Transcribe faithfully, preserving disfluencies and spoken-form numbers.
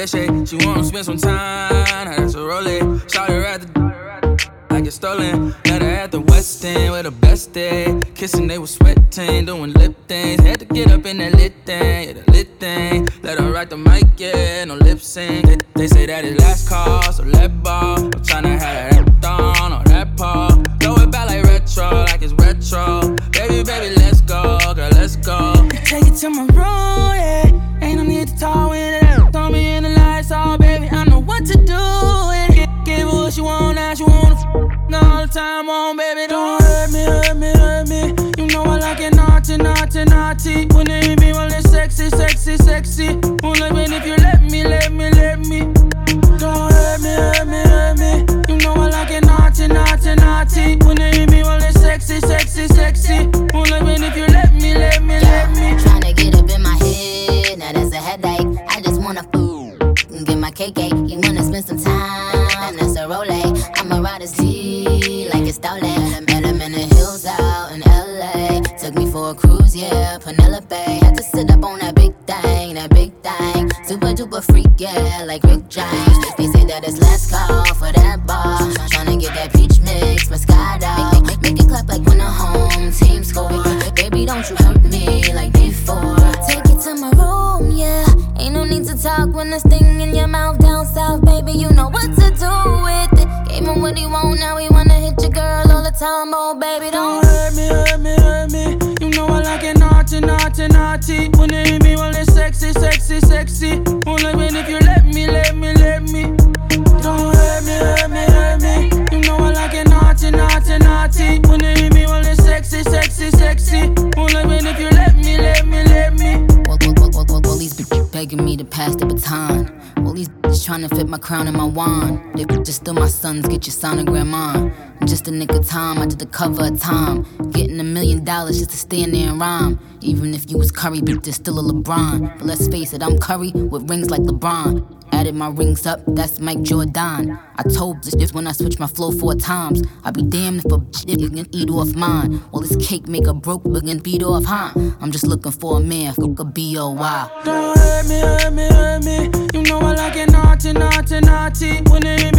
bitch, she wanna spend some time. That's a roll. Shout her at the like it's stolen. Met her at the West End with the best day. Kissing, they was sweating, doing lip things. Had to get up in that lit thing, yeah, the lit thing. Let her write the mic, yeah, no lip sync. They, they say that it's last call, so let ball. I'm tryna have that on or that paw. Throw it back like retro, like it's retro. Baby, baby, let's go, girl, let's go. Take it to my room, yeah. Ain't no need to talk with it. Throw me in the lights, oh baby, I know what to do with it. Give her what she want, now she wanna f all the time on, baby. Don't hurt me, hurt me, hurt me. You know I like it naughty, naughty, naughty. When it hit me, well it's sexy, sexy, sexy. Won't let me if you let me, let me, let me. Don't hurt me, hurt me, hurt me. You know I like it naughty, naughty, naughty. When it hit me, well it's sexy, sexy, sexy. Won't let me if you let me, let me, let me. Tryna get up in my head, now that's a headache. I just wanna fool and get my cake cake. You wanna spend some time, that's a role. I'ma ride a Z like it's stolen. Met him in the hills out in L A. Took me for a cruise, yeah, Penelope. Had to sit up on that big thing, that big thing. Super duper freak, yeah, like Rick James. They say that it's last call for that bar. Tryna get that peach mix, Moscato. Make, make, make it clap like when the home team score. Baby, don't you hurt me like before. Take it to my room, yeah. Ain't no need to talk when there's thing in your mouth down south, baby. You know what to do with it. Gave him what he want, now he wanna hit your girl all the time, oh baby. Don't, don't hurt me, hurt me, hurt me. You know I like it naughty, naughty, naughty. When it hit me, well it's sexy, sexy, sexy. Won't let me if you let me, let me, let me. Don't hurt me, hurt me, hurt me. You know I like it naughty, naughty, naughty. When it hit me, well it's sexy, sexy, sexy. Won't let me if you let me, let me, let me. Well, well, well, well, well, well these bitches begging me to pass the baton. All these bitches trying to fit my crown and my wand. They just still my sons, get your sonogram on. Just a nick of time, I did the cover of time. Getting a million dollars just to stand there and rhyme. Even if you was Curry, bitch, there's still a LeBron. But let's face it, I'm Curry with rings like LeBron. Added my rings up, that's Mike Jordan. I told this just when I switched my flow four times. I be damned if a bitch can eat off mine. Well, this cake make a broke, but can beat off, huh? I'm just looking for a man, fuck a B O Y. Don't hurt me, hurt me, hurt me. You know I like it naughty, naughty, naughty. When it